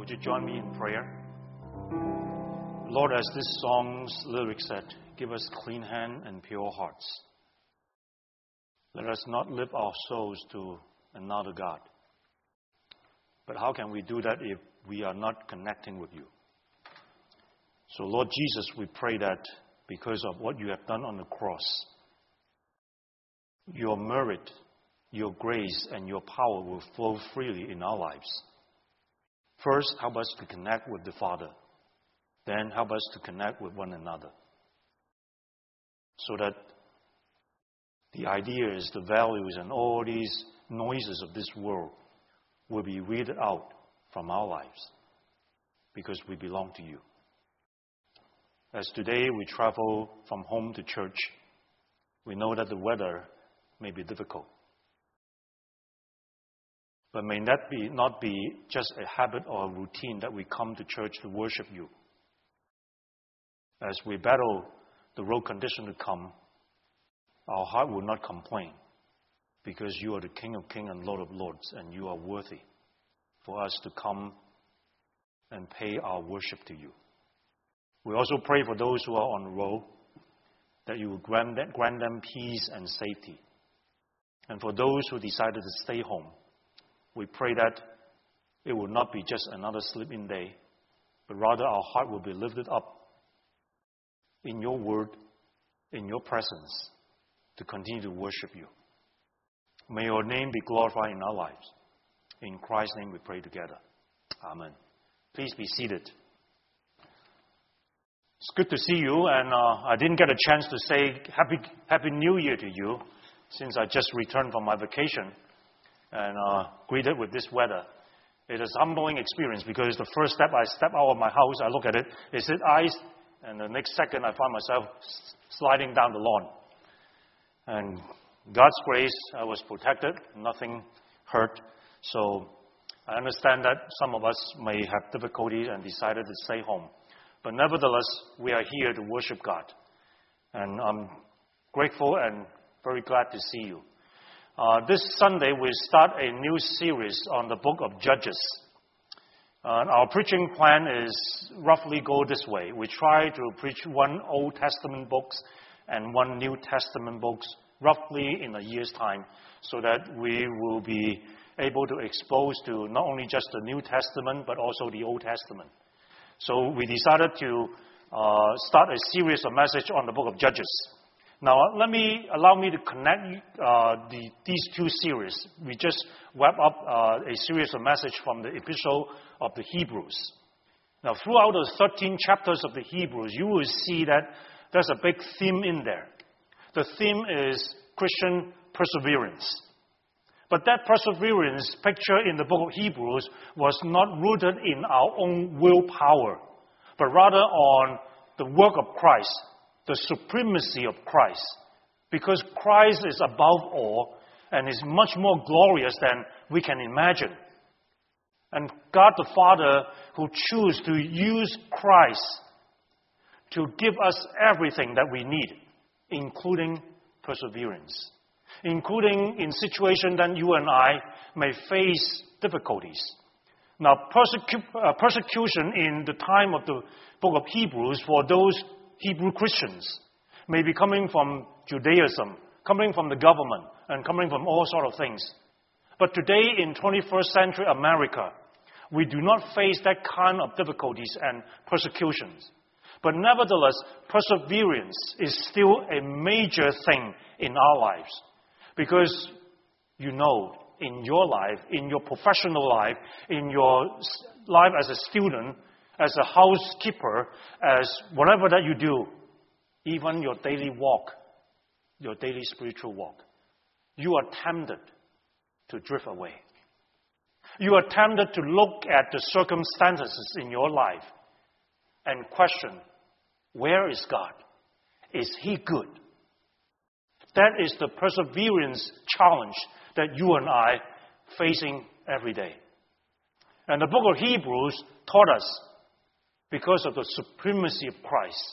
would you join me in prayer? Lord, as this song's lyrics said, give us clean hands and pure hearts. Let us not lift our souls to another God. But how can we do that if we are not connecting with you? So Lord Jesus, we pray that because of what you have done on the cross, your merit, your grace, and your power will flow freely in our lives. First, help us to connect with the Father. Then help us to connect with one another. So that the ideas, the values, and all these noises of this world will be weeded out from our lives because we belong to you. As today we travel from home to church, we know that the weather may be difficult. But may that not be just a habit or a routine that we come to church to worship you. As we battle the road condition to come, our heart will not complain because you are the King of Kings and Lord of Lords, and you are worthy for us to come and pay our worship to you. We also pray for those who are on the road, that you will grant them peace and safety. And for those who decided to stay home, we pray that it will not be just another sleep-in day, but rather our heart will be lifted up in your word, in your presence, to continue to worship you. May your name be glorified in our lives. In Christ's name we pray together. Amen. Please be seated. It's good to see you, and I didn't get a chance to say Happy New Year to you since I just returned from my vacation and greeted with this weather. It is a humbling experience because the first step I step out of my house, I look at it, is it ice? And the next second I find myself sliding down the lawn. And God's grace, I was protected, nothing hurt. So I understand that some of us may have difficulties and decided to stay home. But nevertheless, we are here to worship God. And I'm grateful and very glad to see you. This Sunday, we start a new series on the book of Judges. Our preaching plan is roughly go this way. We try to preach one Old Testament book and one New Testament book roughly in a year's time, so that we will be able to expose to not only just the New Testament, but also the Old Testament. So we decided to start a series of messages on the book of Judges. Now, allow me to connect these two series. We just wrap up a series of messages from the Epistle of the Hebrews. Now, throughout the 13 chapters of the Hebrews, you will see that there's a big theme in there. The theme is Christian perseverance. But that perseverance picture in the book of Hebrews was not rooted in our own willpower, but rather on the work of Christ, the supremacy of Christ. Because Christ is above all and is much more glorious than we can imagine. And God the Father, who chose to use Christ to give us everything that we need, including perseverance. Including in situations that you and I may face difficulties. Now, persecution in the time of the book of Hebrews for those Hebrew Christians may be coming from Judaism, coming from the government, and coming from all sorts of things. But today in 21st century America, we do not face that kind of difficulties and persecutions. But nevertheless, perseverance is still a major thing in our lives. Because you know, in your life, in your professional life, in your life as a student, as a housekeeper, as whatever that you do, even your daily walk, your daily spiritual walk, you are tempted to drift away. You are tempted to look at the circumstances in your life and question, where is God? Is He good? That is the perseverance challenge that you and I facing every day. And the book of Hebrews taught us because of the supremacy of Christ.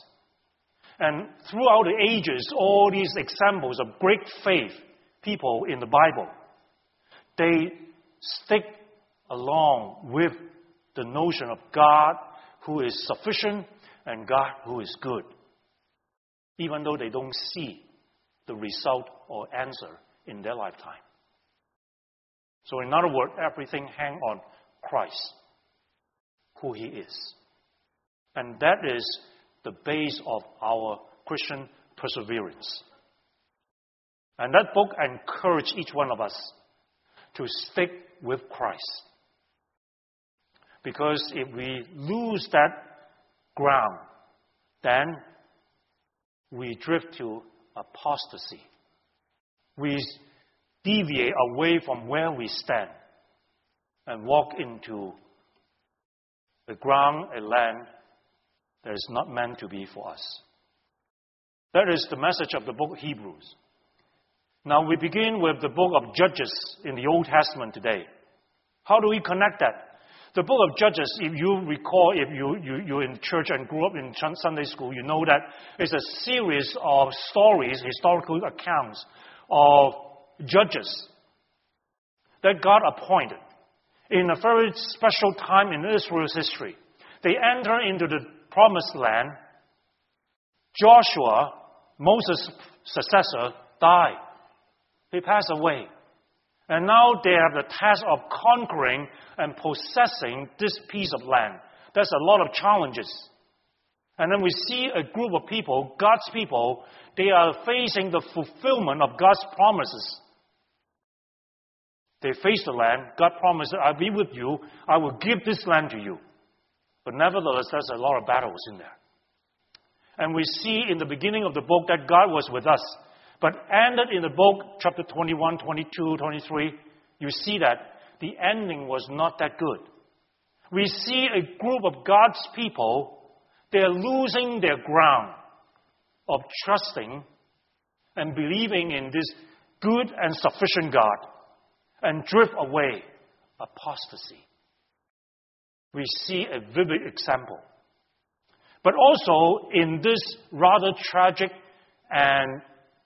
And throughout the ages, all these examples of great faith people in the Bible, they stick along with the notion of God who is sufficient and God who is good, even though they don't see the result or answer in their lifetime. So in other words, everything hangs on Christ, who He is. And that is the base of our Christian perseverance. And that book encourages each one of us to stick with Christ. Because if we lose that ground, then we drift to apostasy. We deviate away from where we stand and walk into the ground, a land that is not meant to be for us. That is the message of the book of Hebrews. Now we begin with the book of Judges in the Old Testament today. How do we connect that? The book of Judges, if you recall, if you're in church and grew up in Sunday school, you know that it's a series of stories, historical accounts of judges that God appointed in a very special time in Israel's history. They enter into the promised land. Joshua, Moses' successor, died. He passed away. And now they have the task of conquering and possessing this piece of land. There's a lot of challenges. And then we see a group of people, God's people, they are facing the fulfillment of God's promises. They face the land. God promised, I'll be with you. I will give this land to you. But nevertheless, there's a lot of battles in there. And we see in the beginning of the book that God was with us. But ended in the book, chapter 21, 22, 23, you see that the ending was not that good. We see a group of God's people, they're losing their ground of trusting and believing in this good and sufficient God and drift away, apostasy. We see a vivid example. But also in this rather tragic and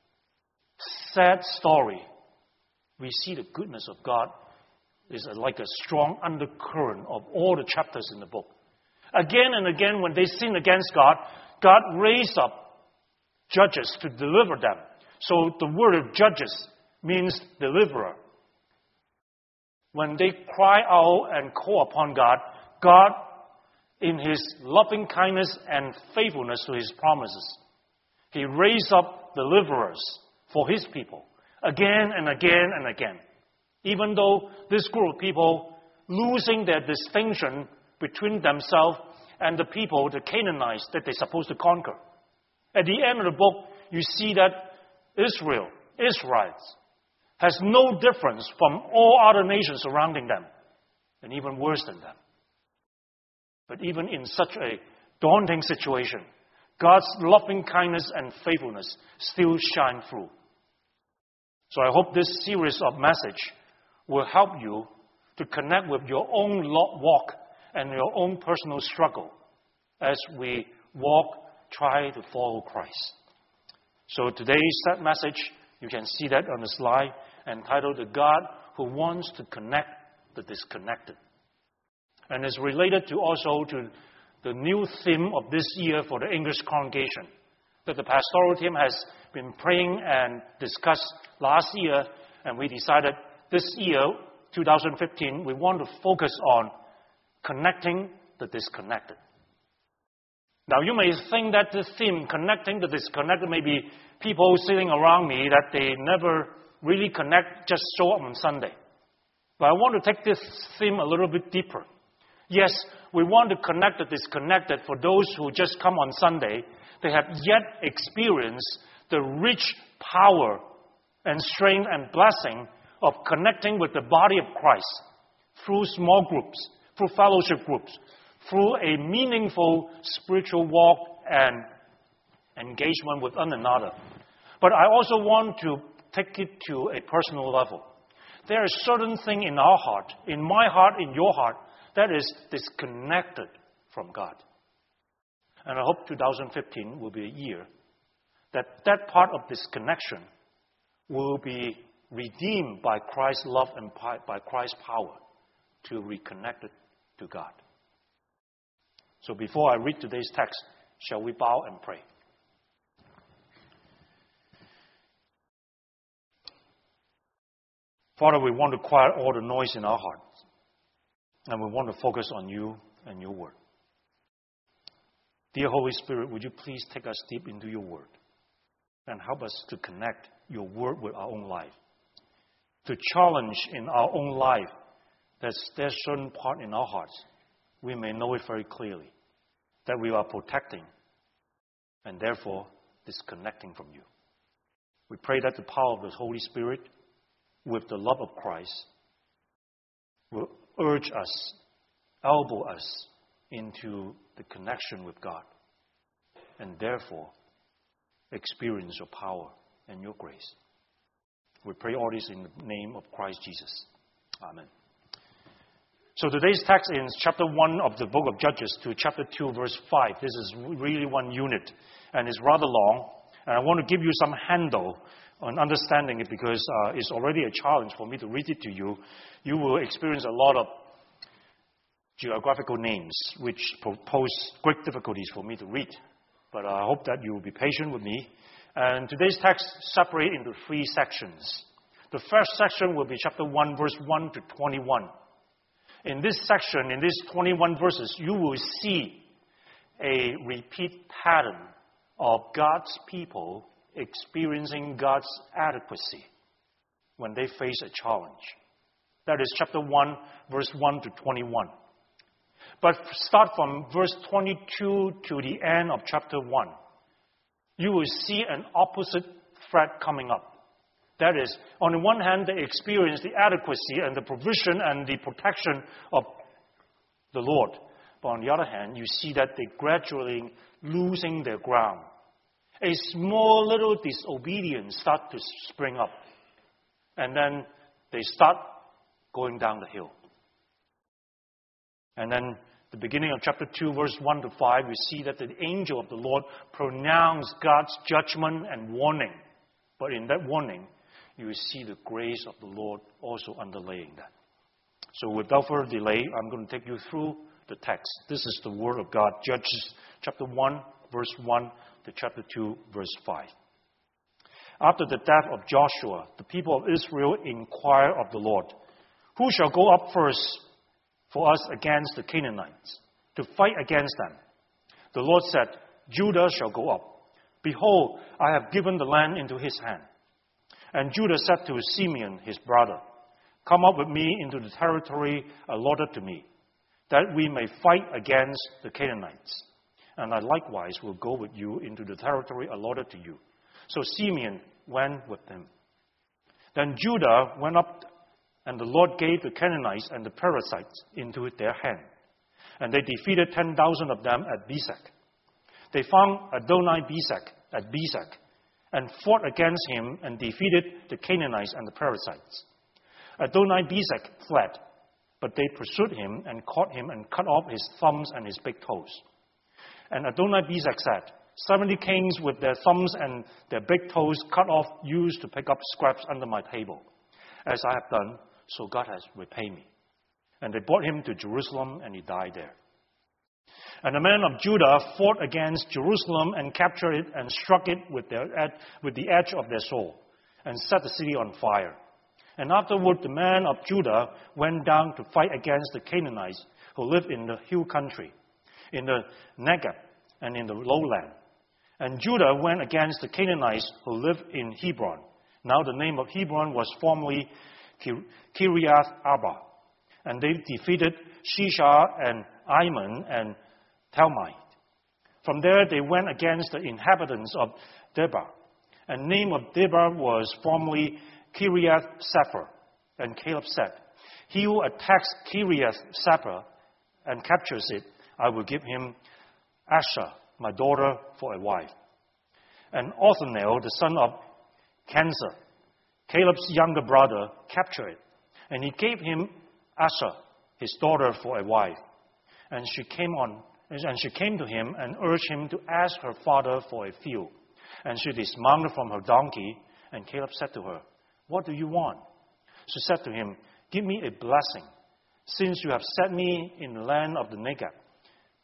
sad story, we see the goodness of God is like a strong undercurrent of all the chapters in the book. Again and again, when they sin against God, God raised up judges to deliver them. So the word of judges means deliverer. When they cry out and call upon God, God, in His loving kindness and faithfulness to His promises, He raised up deliverers for His people, again and again and again. Even though this group of people losing their distinction between themselves and the people, the Canaanites, that they're supposed to conquer. At the end of the book, you see that Israelites, has no difference from all other nations surrounding them, and even worse than them. But even in such a daunting situation, God's loving kindness and faithfulness still shine through. So I hope this series of message will help you to connect with your own walk and your own personal struggle as we try to follow Christ. So today's message, you can see that on the slide, entitled The God Who Wants to Connect the Disconnected. And it's related to also to the new theme of this year for the English congregation that the pastoral team has been praying and discussed last year, and we decided this year, 2015, we want to focus on connecting the disconnected. Now, you may think that the theme, connecting the disconnected, may be people sitting around me that they never really connect, just show up on Sunday. But I want to take this theme a little bit deeper. Yes, we want to connect the disconnected for those who just come on Sunday. They have yet experienced the rich power and strength and blessing of connecting with the body of Christ through small groups, through fellowship groups, through a meaningful spiritual walk and engagement with one another. But I also want to take it to a personal level. There is certain thing in our heart, in my heart, in your heart, that is disconnected from God. And I hope 2015 will be a year that part of disconnection will be redeemed by Christ's love and by Christ's power to reconnect it to God. So before I read today's text, shall we bow and pray? Father, we want to quiet all the noise in our hearts, and we want to focus on you and your word. Dear Holy Spirit, would you please take us deep into your word and help us to connect your word with our own life, to challenge in our own life that there's certain part in our hearts we may know it very clearly, that we are protecting and therefore disconnecting from you. We pray that the power of the Holy Spirit with the love of Christ will urge us, elbow us into the connection with God, and therefore experience your power and your grace. We pray all this in the name of Christ Jesus. Amen. So today's text is chapter 1 of the book of Judges to chapter 2, verse 5. This is really one unit, and it's rather long. And I want to give you some handle on understanding it because it's already a challenge for me to read it to you. You will experience a lot of geographical names which pose great difficulties for me to read. But I hope that you will be patient with me. And today's text separates into 3 sections. The first section will be chapter 1, verse 1 to 21. In this section, in these 21 verses, you will see a repeat pattern of God's people experiencing God's adequacy when they face a challenge. That is chapter 1, verse 1 to 21. But start from verse 22 to the end of chapter 1. You will see an opposite thread coming up. That is, on the one hand, they experience the adequacy and the provision and the protection of the Lord. But on the other hand, you see that they gradually losing their ground. A small little disobedience starts to spring up. And then they start going down the hill. And then the beginning of chapter 2, verse 1 to 5, we see that the angel of the Lord pronounced God's judgment and warning. But in that warning, you will see the grace of the Lord also underlaying that. So without further delay, I'm going to take you through the text. This is the Word of God, Judges chapter 1, verse 1 to chapter 2, verse 5. After the death of Joshua, the people of Israel inquired of the Lord, "Who shall go up first for us against the Canaanites, to fight against them?" The Lord said, "Judah shall go up. Behold, I have given the land into his hand." And Judah said to Simeon, his brother, "Come up with me into the territory allotted to me, that we may fight against the Canaanites. And I likewise will go with you into the territory allotted to you." So Simeon went with him. Then Judah went up, and the Lord gave the Canaanites and the Perizzites into their hand. And they defeated 10,000 of them at Bezek. They found Adoni-Bezek at Bezek, and fought against him and defeated the Canaanites and the Perizzites. Adoni-Bezek fled, but they pursued him and caught him and cut off his thumbs and his big toes. And Adoni-Bezek said, 70 kings with their thumbs and their big toes cut off used to pick up scraps under my table. As I have done, so God has repaid me. And they brought him to Jerusalem, and he died there. And the men of Judah fought against Jerusalem and captured it and struck it with the edge of their sword and set the city on fire. And afterward, the men of Judah went down to fight against the Canaanites who lived in the hill country, in the Negev and in the lowland. And Judah went against the Canaanites who lived in Hebron. Now the name of Hebron was formerly Kiriath Arba. And they defeated Shishar and Ammon and Talmai. From there they went against the inhabitants of Debir. And the name of Debir was formerly Kiriath Sefer. And Caleb said, "He who attacks Kiriath Sefer and captures it, I will give him Asher, my daughter, for a wife." And Othniel, the son of Kenzer, Caleb's younger brother, captured it. And he gave him Asher, his daughter, for a wife. And she came to him and urged him to ask her father for a field. And she dismounted from her donkey, and Caleb said to her, "What do you want?" She said to him, "Give me a blessing, since you have set me in the land of the Negev,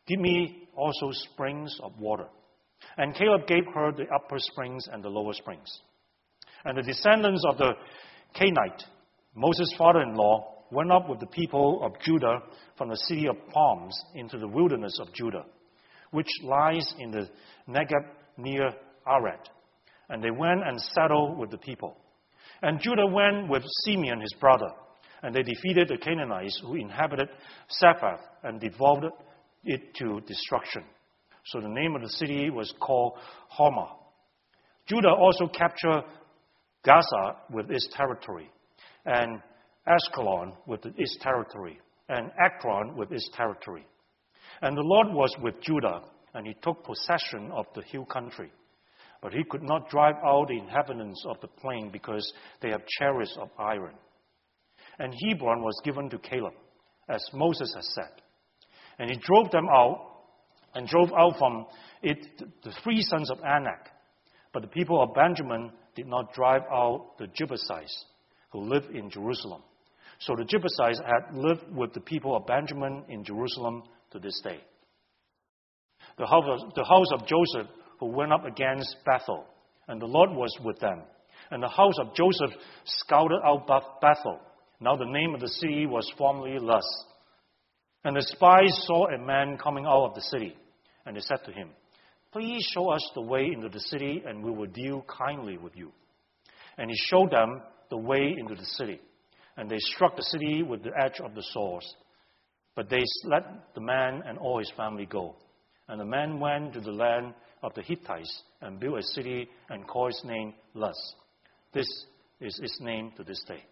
Give me also springs of water. And Caleb gave her the upper springs and the lower springs. And the descendants of the Canaanite, Moses' father-in-law, went up with the people of Judah from the city of palms into the wilderness of Judah, which lies in the Negeb near Arad. And they went and settled with the people. And Judah went with Simeon his brother, and they defeated the Canaanites who inhabited Sephath and devoured it to destruction. So the name of the city was called Hormah. Judah also captured Gaza with its territory, and Ashkelon with its territory, and Ekron with its territory. And the Lord was with Judah, and he took possession of the hill country. But he could not drive out the inhabitants of the plain because they have chariots of iron. And Hebron was given to Caleb, as Moses had said. And he drove them out, and drove out from it the three sons of Anak. But the people of Benjamin did not drive out the Jebusites who lived in Jerusalem. So the Jebusites had lived with the people of Benjamin in Jerusalem to this day. The house of Joseph who went up against Bethel, and the Lord was with them. And the house of Joseph scouted out Bethel. Now the name of the city was formerly Luz. And the spies saw a man coming out of the city, and they said to him, "Please show us the way into the city, and we will deal kindly with you." And he showed them the way into the city. And they struck the city with the edge of the swords. But they let the man and all his family go. And the man went to the land of the Hittites and built a city and called its name Luz. This is its name to this day.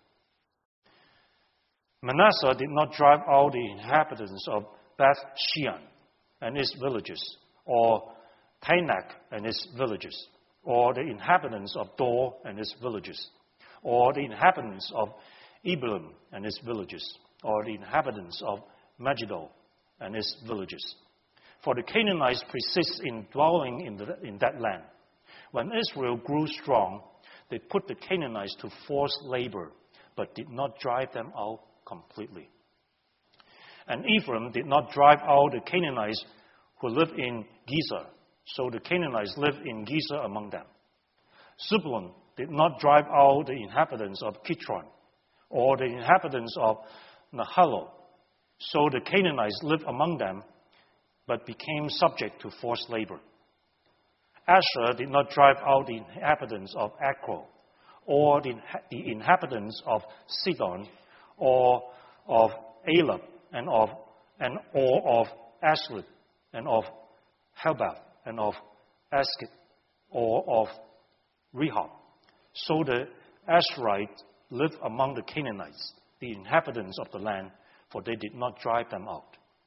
Manasseh did not drive out the inhabitants of Beth Shean and its villages, or Taanach and its villages, or the inhabitants of Dor and its villages, or the inhabitants of Ebelim and its villages, or the inhabitants of Megiddo and its villages. For the Canaanites persist in dwelling in that land. When Israel grew strong, they put the Canaanites to forced labor, but did not drive them out completely. And Ephraim did not drive out the Canaanites who lived in Gezer, so the Canaanites lived in Gezer among them. Zebulun did not drive out the inhabitants of Kitron, or the inhabitants of Nahalo, so the Canaanites lived among them, but became subject to forced labor. Asher did not drive out the inhabitants of Akro, or the inhabitants of Sidon, or of Elab, or of Ashlid, and of Helbath, and of Askid, or of Rehob. So the Asherites lived among the Canaanites, the inhabitants of the land, for they did not drive them out.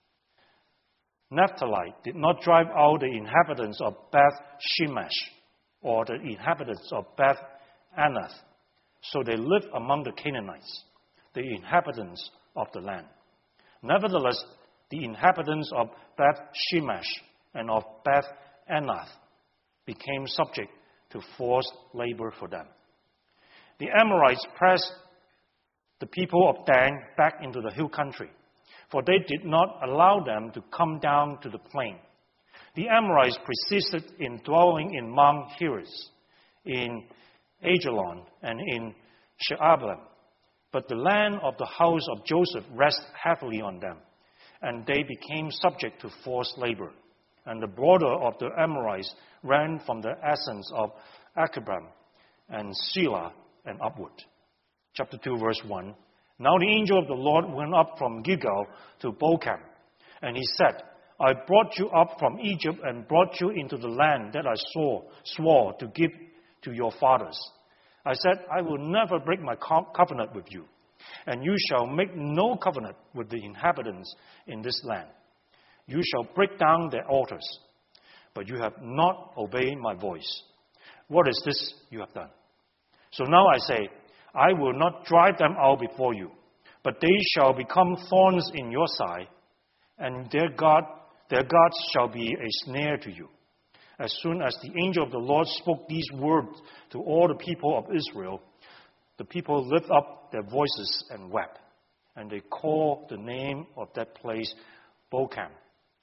Naphtali did not drive out the inhabitants of Beth Shemesh, or the inhabitants of Beth Anath, so they lived among the Canaanites, the inhabitants of the land. Nevertheless, the inhabitants of Beth Shemesh and of Beth Anath became subject to forced labor for them. The Amorites pressed the people of Dan back into the hill country, for they did not allow them to come down to the plain. The Amorites persisted in dwelling in Mount Heres, in Ajalon, and in Sheabalim. But the land of the house of Joseph rested heavily on them, and they became subject to forced labor. And the border of the Amorites ran from the ascents of Akabam and Shelah and upward. Chapter 2, verse 1. Now the angel of the Lord went up from Gilgal to Bochim, and he said, I brought you up from Egypt and brought you into the land that I swore to give to your fathers. I said, I will never break my covenant with you, and you shall make no covenant with the inhabitants in this land. You shall break down their altars, but you have not obeyed my voice. What is this you have done? So now I say, I will not drive them out before you, but they shall become thorns in your side, and their gods shall be a snare to you. As soon as the angel of the Lord spoke these words to all the people of Israel, the people lifted up their voices and wept, and they called the name of that place Bochim.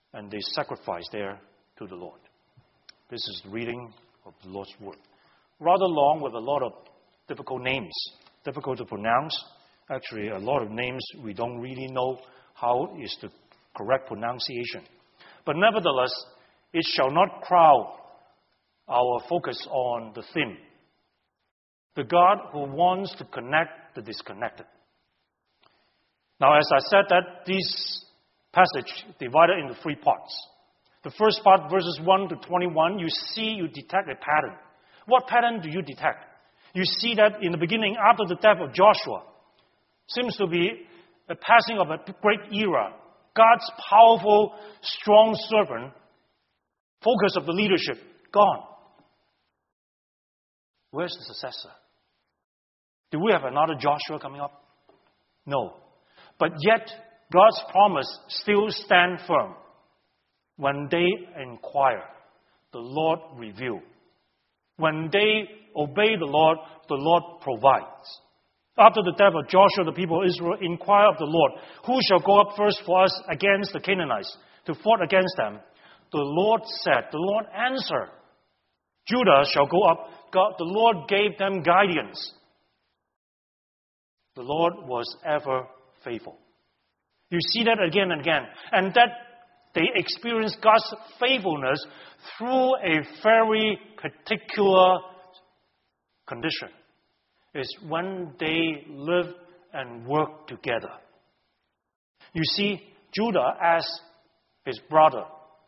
and they sacrificed there to the Lord. This is the reading of the Lord's Word. Rather long with a lot of difficult names, difficult to pronounce. Actually, a lot of names we don't really know how is the correct pronunciation. But nevertheless, it shall not crowd our focus on the theme. The God who wants to connect the disconnected. Now, as I said, that this passage divided into 3 parts. The first part, verses 1 to 21, you detect a pattern. What pattern do you detect? You see that in the beginning, after the death of Joshua, seems to be a passing of a great era. God's powerful, strong servant, focus of the leadership, gone. Where's the successor? Do we have another Joshua coming up? No. But yet, God's promise still stands firm. When they inquire, the Lord reveals. When they obey the Lord provides. After the death of Joshua, the people of Israel inquire of the Lord, who shall go up first for us against the Canaanites, to fight against them? The Lord said, the Lord answered, Judah shall go up. God, the Lord gave them guidance. The Lord was ever faithful. You see that again and again. And that they experience God's faithfulness through a very particular condition. Is when they live and work together. You see, Judah asked his brother,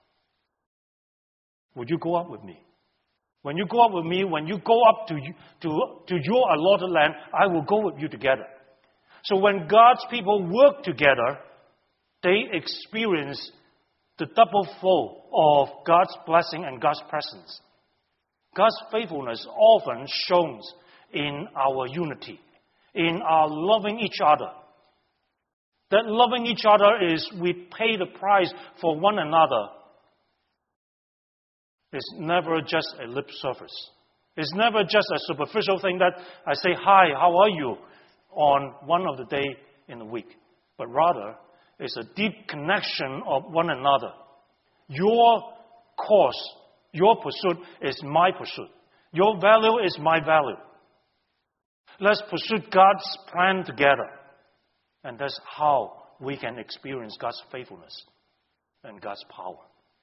would you go up with me? When you go up with me, when you go up to your allotted land, I will go with you together. So when God's people work together, they experience the double flow of God's blessing and God's presence. God's faithfulness often shows in our unity, in our loving each other. That loving each other is we pay the price for one another. It's never just a lip service. It's never just a superficial thing that I say, hi, how are you, on one of the day in the week. But rather, it's a deep connection of one another. Your course, your pursuit is my pursuit. Your value is my value. Let's pursue God's plan together. And that's how we can experience God's faithfulness and God's power.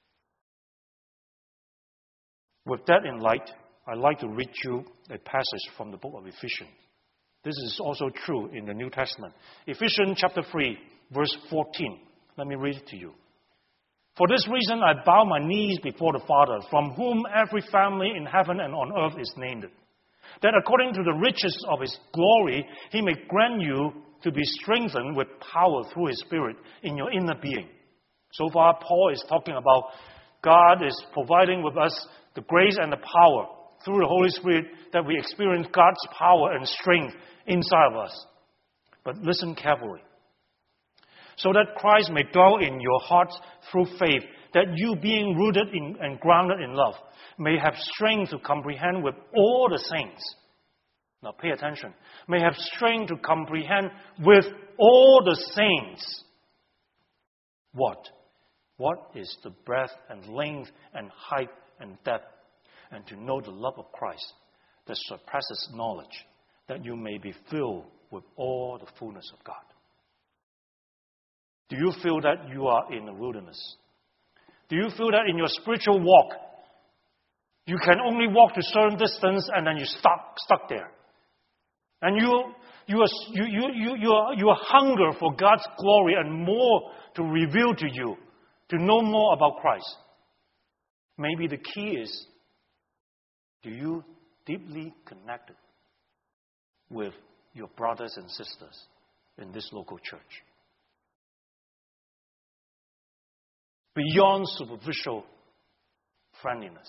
With that in light, I'd like to read you a passage from the book of Ephesians. This is also true in the New Testament. Ephesians chapter 3, verse 14. Let me read it to you. For this reason I bow my knees before the Father, from whom every family in heaven and on earth is named, that according to the riches of His glory, He may grant you to be strengthened with power through His Spirit in your inner being. So far, Paul is talking about God is providing with us the grace and the power through the Holy Spirit that we experience God's power and strength inside of us. But listen carefully. So that Christ may dwell in your hearts through faith, that you being rooted in and grounded in love, may have strength to comprehend with all the saints. Now pay attention. May have strength to comprehend with all the saints. What? What is the breadth and length and height and depth? And to know the love of Christ that surpasses knowledge, that you may be filled with all the fullness of God. Do you feel that you are in the wilderness? Do you feel that in your spiritual walk, you can only walk to a certain distance and then you're stuck there? And you are hunger for God's glory and more to reveal to you, to know more about Christ. Maybe the key is, do you deeply connect with your brothers and sisters in this local church? Beyond superficial friendliness.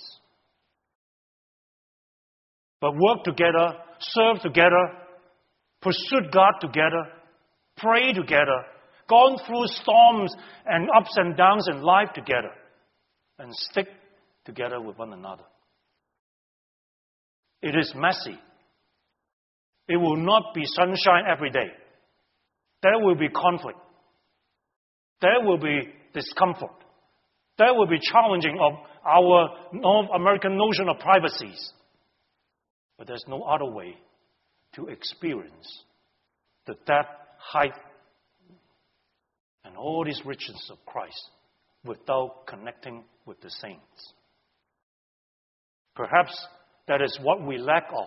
But work together, serve together, pursue God together, pray together, gone through storms and ups and downs in life together, and stick together with one another. It is messy. It will not be sunshine every day. There will be conflict. There will be discomfort. That will be challenging of our North American notion of privacies. But there's no other way to experience the depth, height, and all these riches of Christ without connecting with the saints. Perhaps that is what we lack of.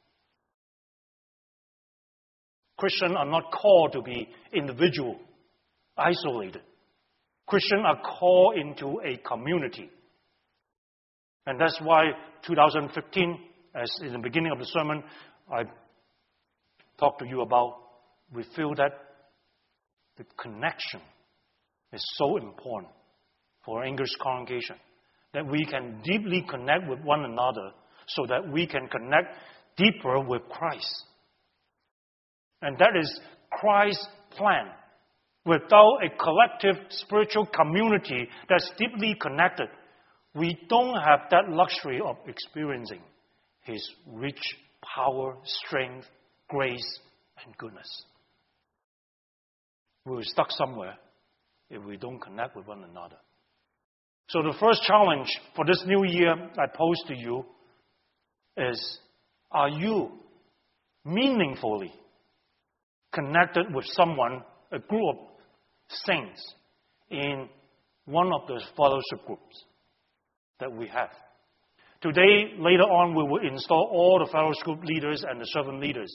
Christians are not called to be individual, isolated. Christians are called into a community. And that's why 2015, as in the beginning of the sermon, I talked to you about, we feel that the connection is so important for our English congregation, that we can deeply connect with one another so that we can connect deeper with Christ. And that is Christ's plan. Without a collective spiritual community that's deeply connected, we don't have that luxury of experiencing His rich power, strength, grace, and goodness. We're stuck somewhere if we don't connect with one another. So the first challenge for this new year I pose to you is, are you meaningfully connected with someone, a group of saints, in one of those fellowship groups that we have? Today, later on, we will install all the fellowship group leaders and the servant leaders.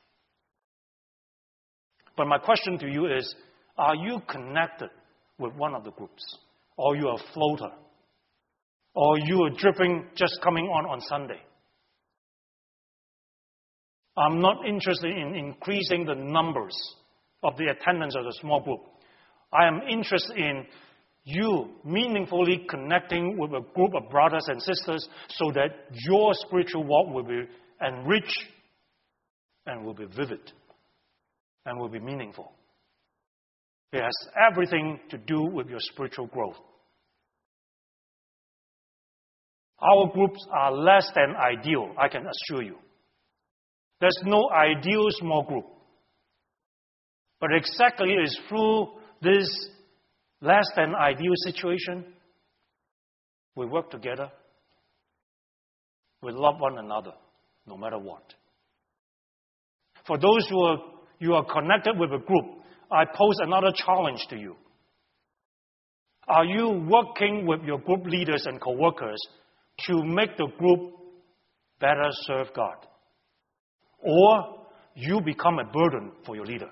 But my question to you is, are you connected with one of the groups? Or you are a floater? Or you are dripping, just coming on Sunday? I'm not interested in increasing the numbers of the attendance of the small group. I am interested in you meaningfully connecting with a group of brothers and sisters so that your spiritual walk will be enriched and will be vivid and will be meaningful. It has everything to do with your spiritual growth. Our groups are less than ideal, I can assure you. There's no ideal small group. But exactly it is through this less than ideal situation, we work together, we love one another, no matter what. For those you are connected with a group, I pose another challenge to you. Are you working with your group leaders and co-workers to make the group better serve God? Or you become a burden for your leader?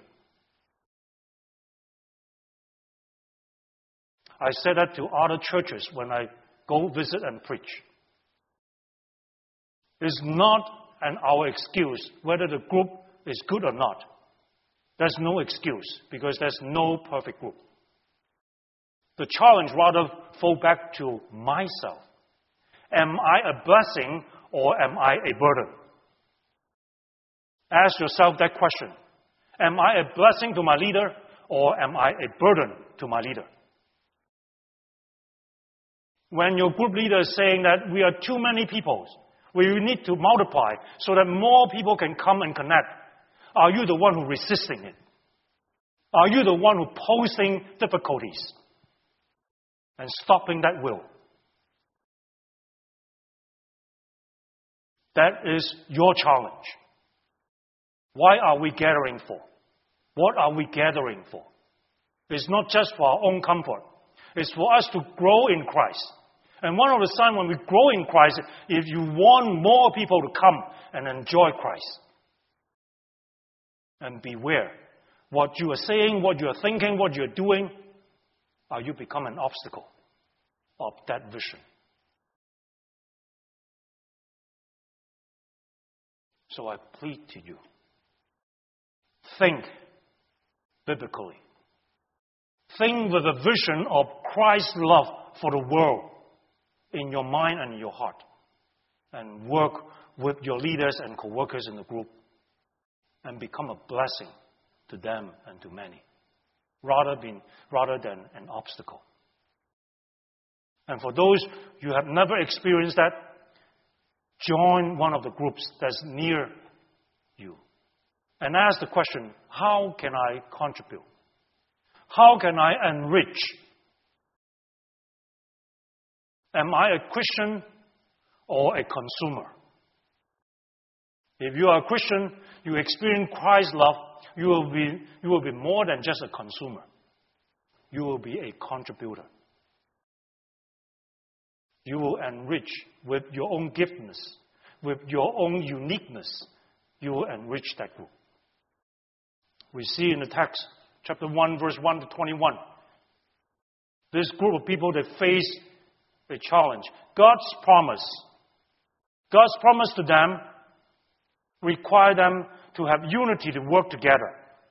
I say that to other churches when I go visit and preach. It's not our excuse whether the group is good or not. There's no excuse because there's no perfect group. The challenge rather fall back to myself. Am I a blessing or am I a burden? Ask yourself that question. Am I a blessing to my leader or am I a burden to my leader? When your group leader is saying that we are too many people, we need to multiply so that more people can come and connect, are you the one who resisting it? Are you the one who posing difficulties and stopping that will? That is your challenge. Why are we gathering for? What are we gathering for? It's not just for our own comfort. It's for us to grow in Christ. And one of the signs when we grow in Christ, if you want more people to come and enjoy Christ. And beware, what you are saying, what you are thinking, what you are doing, are you become an obstacle of that vision? So I plead to you, think biblically. Think with a vision of Christ's love for the world in your mind and in your heart. And work with your leaders and co-workers in the group and become a blessing to them and to many, rather than an obstacle. And for those you have never experienced that, join one of the groups that's near you and ask the question, how can I contribute? How can I enrich Am I a Christian or a consumer? If you are a Christian, you experience Christ's love, you will be more than just a consumer. You will be a contributor. You will enrich with your own giftedness, with your own uniqueness. You will enrich that group. We see in the text, chapter 1, verse 1 to 21, this group of people that face a challenge. God's promise to them require them to have unity to work together.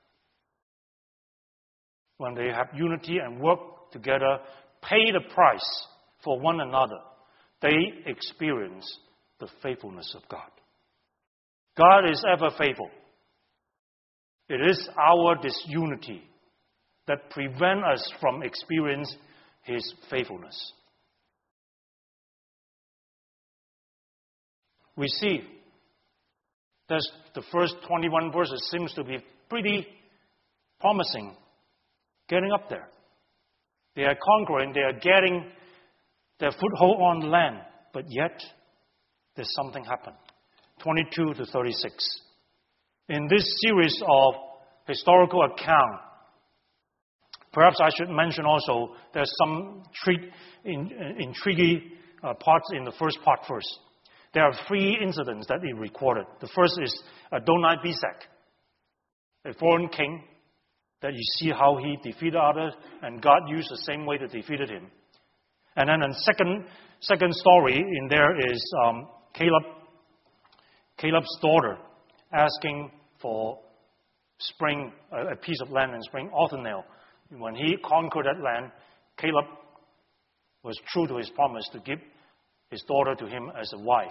When they have unity and work together, pay the price for one another, they experience the faithfulness of God. God is ever faithful. It is our disunity that prevent us from experiencing His faithfulness. We see that the first 21 verses seems to be pretty promising, getting up there. They are conquering, they are getting their foothold on the land, but yet there's something happened. 22 to 36. In this series of historical account, perhaps I should mention also there's some intriguing parts in the first part first. There are 3 incidents that he recorded. The first is Adoni-Bezek, a foreign king, that you see how he defeated others, and God used the same way to defeat him. And then the second story in there is Caleb's daughter asking for a piece of land and spring Othniel. When he conquered that land, Caleb was true to his promise to give his daughter to him as a wife.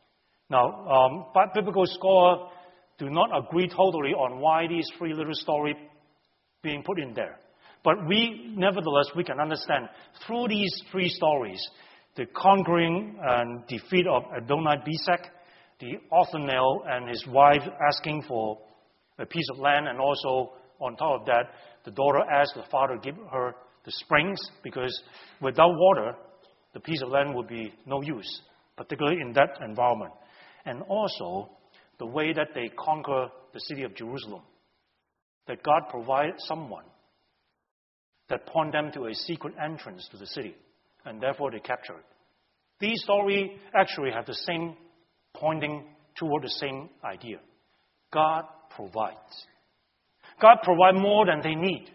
Now, but biblical scholars do not agree totally on why these 3 little stories being put in there. But nevertheless, we can understand through these 3 stories, the conquering and defeat of Adoni-Bezek, the Othniel and his wife asking for a piece of land, and also on top of that, the daughter asked the father to give her the springs, because without water, the piece of land would be no use, particularly in that environment. And also, the way that they conquer the city of Jerusalem, that God provided someone that point them to a secret entrance to the city, and therefore they capture it. These stories actually have the same pointing toward the same idea. God provides. God provides more than they need.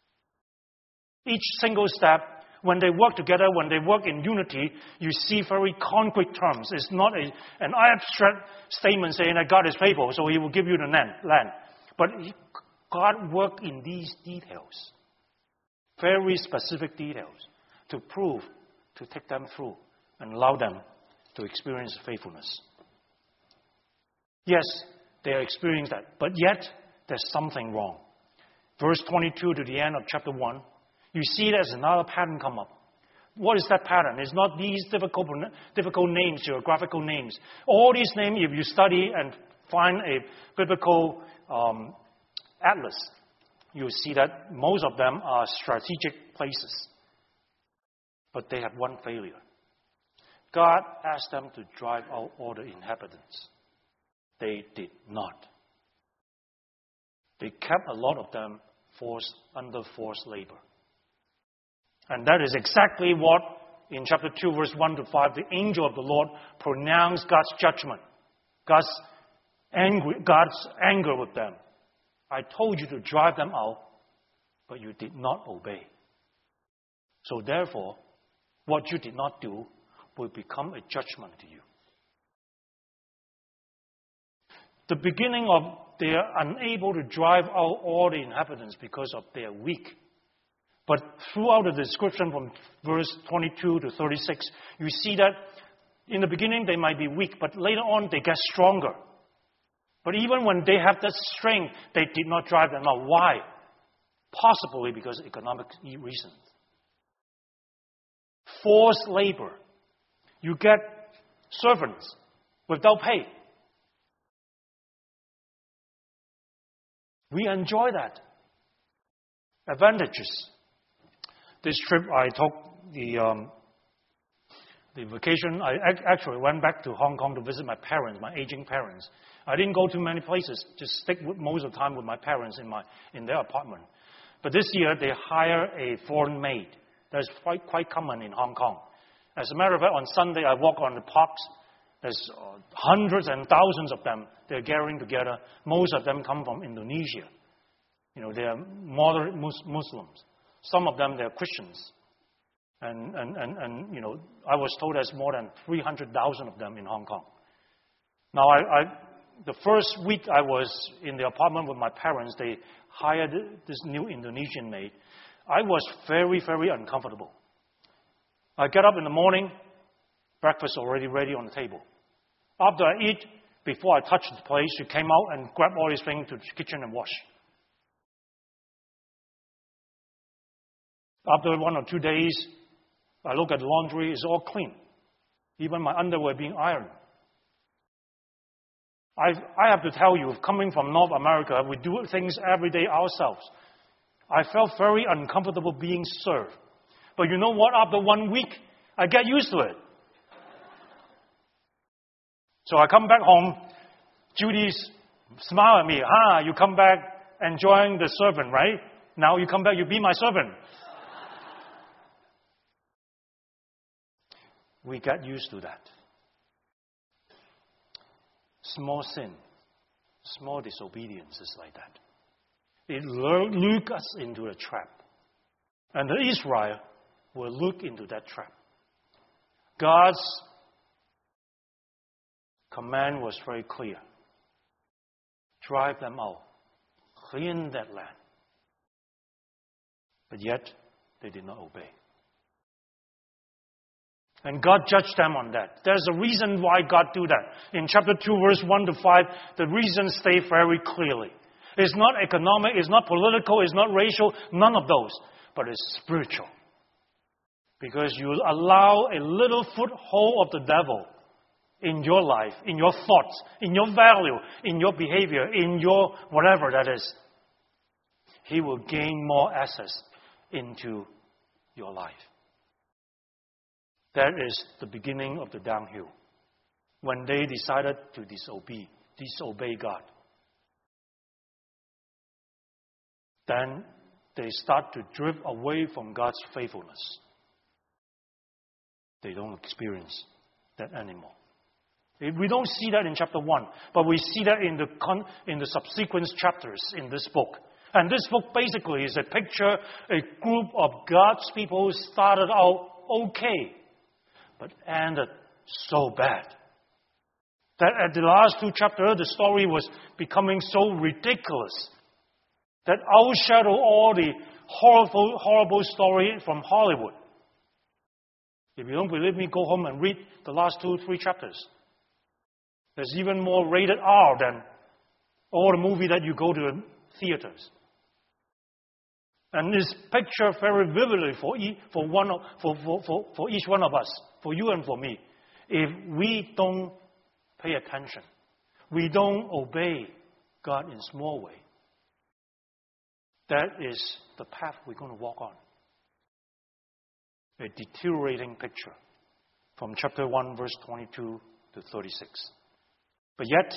Each single step, when they work together, when they work in unity, you see very concrete terms. It's not an abstract statement saying that God is faithful, so He will give you the land. But God worked in these details, very specific details, to prove, to take them through, and allow them to experience faithfulness. Yes, they are experiencing that, but yet there's something wrong. Verse 22 to the end of chapter 1, you see there's another pattern come up. What is that pattern? It's not these difficult names, geographical names. All these names, if you study and find a biblical atlas, you'll see that most of them are strategic places. But they have one failure. God asked them to drive out all the inhabitants. They did not. They kept a lot of them under forced labor. And that is exactly what, in chapter 2, verse 1 to 5, the angel of the Lord pronounced God's judgment, God's anger with them. I told you to drive them out, but you did not obey. So therefore, what you did not do will become a judgment to you. The beginning of they are unable to drive out all the inhabitants because of they are weak. But throughout the description from verse 22 to 36, you see that in the beginning they might be weak, but later on they get stronger. But even when they have that strength, they did not drive them out. Why? Possibly because of economic reasons. Forced labor. You get servants without pay. We enjoy that. Advantages. This trip I took the the vacation, I actually went back to Hong Kong to visit my parents, my aging parents. I didn't go to many places, just stick with most of the time with my parents in their apartment. But this year, they hire a foreign maid. That's quite common in Hong Kong. As a matter of fact, on Sunday, I walk on the parks. There's hundreds and thousands of them. They're gathering together. Most of them come from Indonesia. You know, they are moderate Muslims. Some of them, they're Christians. And you know, I was told there's more than 300,000 of them in Hong Kong. Now, the first week I was in the apartment with my parents, they hired this new Indonesian maid. I was very, very uncomfortable. I get up in the morning, breakfast already ready on the table. After I eat, before I touch the place, she came out and grabbed all these things to the kitchen and wash. After 1 or 2 days, I look at the laundry, it's all clean. Even my underwear being ironed. I have to tell you, coming from North America, we do things every day ourselves. I felt very uncomfortable being served. But you know what? After 1 week, I get used to it. So I come back home, Judy smile at me. You come back enjoying the servant, right? Now you come back, you be my servant. We get used to that. Small sin, small disobedience is like that. It lures us into a trap. And Israel will look into that trap. God's command was very clear. Drive them out. Clean that land. But yet, they did not obey. And God judged them on that. There's a reason why God do that. In chapter 2, verse 1 to 5, the reason states very clearly. It's not economic, it's not political, it's not racial, none of those. But it's spiritual. Because you allow a little foothold of the devil in your life, in your thoughts, in your value, in your behavior, in your whatever that is. He will gain more access into your life. That is the beginning of the downhill. When they decided to disobey God. Then they start to drift away from God's faithfulness. They don't experience that anymore. We don't see that in chapter 1, but we see that in the subsequent chapters in this book. And this book basically is a picture, a group of God's people started out okay, but ended so bad. That at the last 2 chapters, the story was becoming so ridiculous that outshadowed all the horrible story from Hollywood. If you don't believe me, go home and read the last 2-3 chapters. There's even more rated R than all the movies that you go to the theaters. And this picture very vividly for each one of us, for you and for me. If we don't pay attention, we don't obey God in small way, that is the path we're going to walk on. A deteriorating picture from chapter 1, verse 22 to 36. But yet,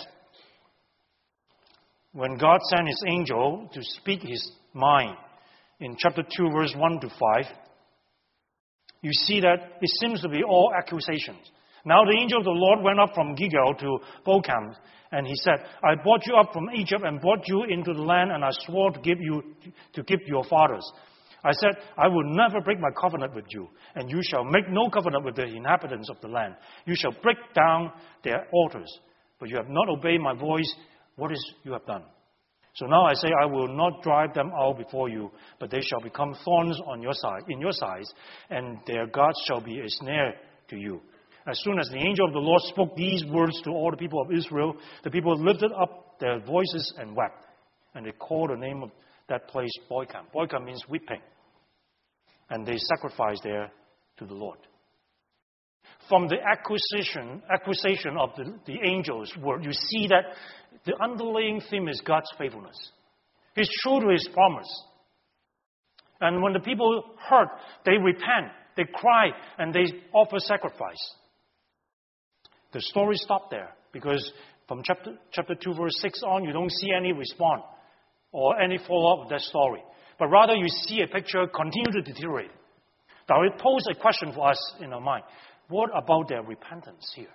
when God sent His angel to speak His mind, in chapter 2, verse 1 to 5, you see that it seems to be all accusations. Now the angel of the Lord went up from Gilgal to Bochim, and he said, I brought you up from Egypt and brought you into the land, and I swore to give your fathers. I said, I will never break my covenant with you, and you shall make no covenant with the inhabitants of the land. You shall break down their altars, but you have not obeyed my voice. What is you have done? So now I say, I will not drive them out before you, but they shall become thorns on your side, in your sides, and their gods shall be a snare to you. As soon as the angel of the Lord spoke these words to all the people of Israel, the people lifted up their voices and wept. And they called the name of that place Bochim. Bochim means weeping. And they sacrificed there to the Lord. From the accusation of the angel's word, you see that the underlying theme is God's faithfulness. He's true to His promise. And when the people heard, they repent. they cry, and they offer sacrifice. The story stopped there, because from chapter 2, verse 6 on, you don't see any response or any follow-up of that story. But rather you see a picture continue to deteriorate. Now it poses a question for us in our mind. What about their repentance here?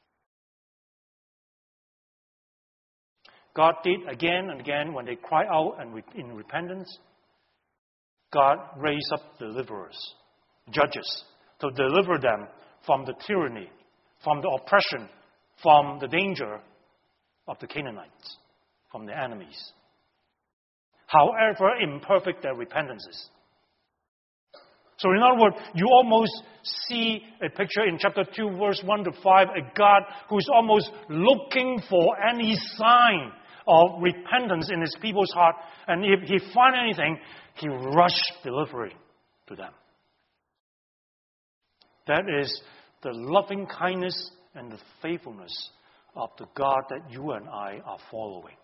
God did again and again when they cry out and in repentance. God raised up deliverers, judges, to deliver them from the tyranny, from the oppression, from the danger of the Canaanites, from the enemies. However imperfect their repentance is. So in other words, you almost see a picture in chapter 2, verse 1 to 5, a God who is almost looking for any sign of repentance in his people's heart. And if he finds anything, he rushed delivering to them. That is the loving kindness and the faithfulness of the God that you and I are following.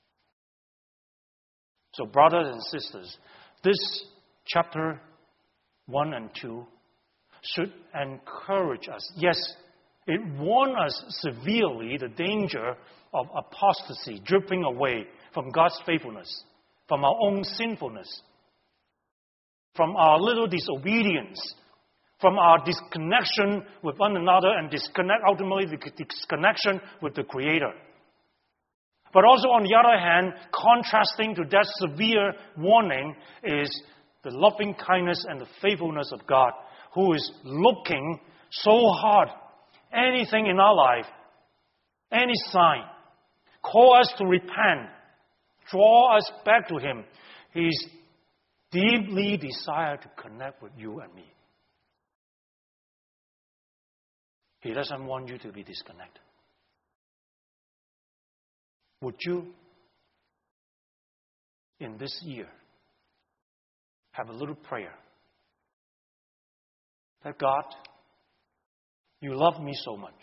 So brothers and sisters, this chapter 1 and 2 should encourage us. Yes, it warns us severely the danger of apostasy, drifting away from God's faithfulness, from our own sinfulness, from our little disobedience, from our disconnection with one another, and ultimately the disconnection with the Creator. But also, on the other hand, contrasting to that severe warning is the loving kindness and the faithfulness of God, who is looking so hard. Anything in our life, any sign, call us to repent, draw us back to Him. He's deeply desired to connect with you and me. He doesn't want you to be disconnected. Would you, in this year, have a little prayer that God, you love me so much.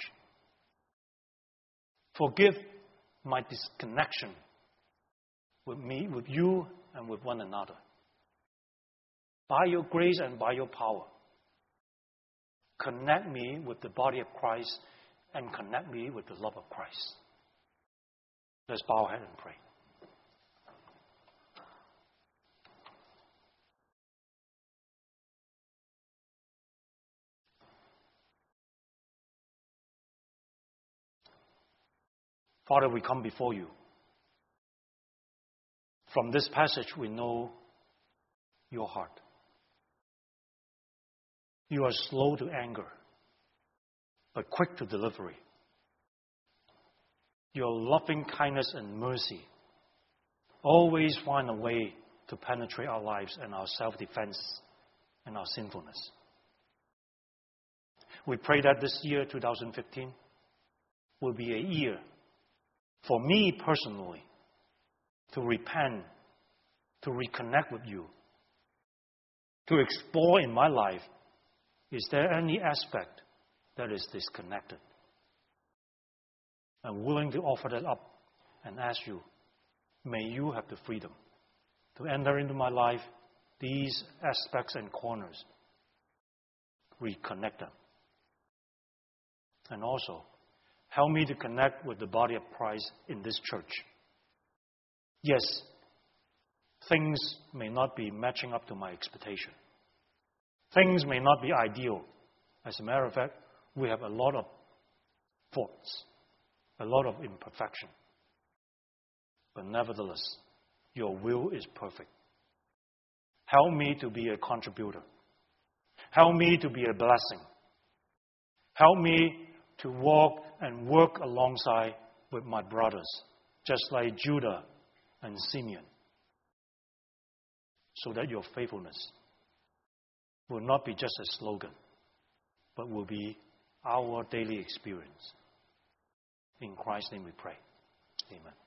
Forgive my disconnection with me, with you, and with one another. By your grace and by your power, connect me with the body of Christ and connect me with the love of Christ. Let's bow our head and pray. Father, we come before you. From this passage, we know your heart. You are slow to anger, but quick to delivery. Your loving kindness and mercy always find a way to penetrate our lives and our self-defense and our sinfulness. We pray that this year, 2015, will be a year for me personally to repent, to reconnect with you, to explore in my life, is there any aspect that is disconnected? I'm willing to offer that up and ask you, may you have the freedom to enter into my life these aspects and corners, reconnect them. And also, help me to connect with the body of Christ in this church. Yes, things may not be matching up to my expectation. Things may not be ideal. As a matter of fact, we have a lot of faults, a lot of imperfection. But nevertheless, your will is perfect. Help me to be a contributor. Help me to be a blessing. Help me to walk and work alongside with my brothers, just like Judah and Simeon, so that your faithfulness will not be just a slogan, but will be our daily experience. In Christ's name we pray. Amen.